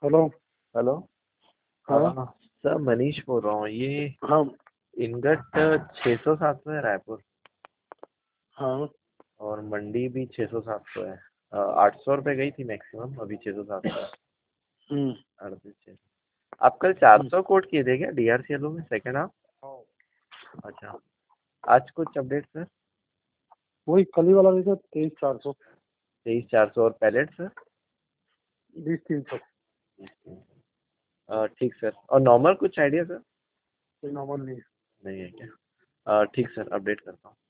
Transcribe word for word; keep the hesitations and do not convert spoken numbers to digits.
Hello. Hello. हाँ हाँ sir, Manish बोल रहा हूँ। ये हाँ इनगट छः सौ सात सौ है रायपुर, हाँ। और मंडी भी छः सौ सात सौ है। आठ सौ रुपये गई थी मैक्सिमम, अभी छः सौ सात सौ है। हम्म अड़तीस छः। आप कल चार हम्म। सौ कोट किए थे क्या D R C L O में सेकेंड हाफ? अच्छा। आज कुछ अपडेट सर? वही कल ही वाला देखो, तेईस चार सौ। तेईस चार सौ और पैलेट सर? बीस तीन सौ। अ, ठीक सर। और नॉर्मल कुछ आइडिया सर? कोई नॉर्मल नहीं है। नहीं है क्या? अ, ठीक सर, अपडेट करता हूँ।